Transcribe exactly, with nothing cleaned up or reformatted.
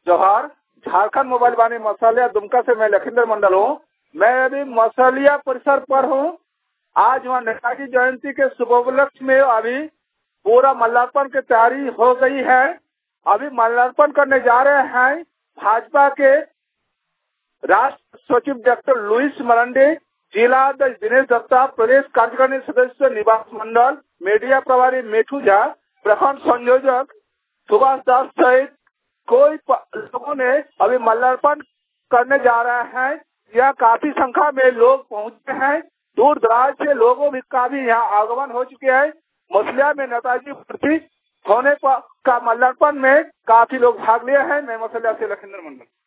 जोहार। झारखंड मोबाइल वाणी मसालिया दुमका से मैं लखींद्र मंडल हूँ। मैं अभी मसालिया परिसर पर हूँ। आज वहाँ नेताजी जयंती के शुभ उपलक्ष्य में अभी पूरा माल्यार्पण की तैयारी हो गई है। अभी माल्यार्पण करने जा रहे हैं भाजपा के राष्ट्र सचिव डॉक्टर लुइस मरांडी, जिला अध्यक्ष दिनेश दत्ता, प्रदेश कार्यकारिणी सदस्य निवास मंडल, मीडिया प्रभारी मेठू झा, प्रखंड संयोजक सुभाष दास सहित कोई लोगों ने अभी माल्यार्पण करने जा रहे हैं। यह काफी संख्या में लोग पहुंचे हैं। दूर दराज से लोगों भी का भी यहाँ आगमन हो चुके हैं। मसलिया में नेताजी मूर्ति होने का माल्यार्पण में काफी लोग भाग लिए हैं। मैं मसलिया से लखींद्र मंडल।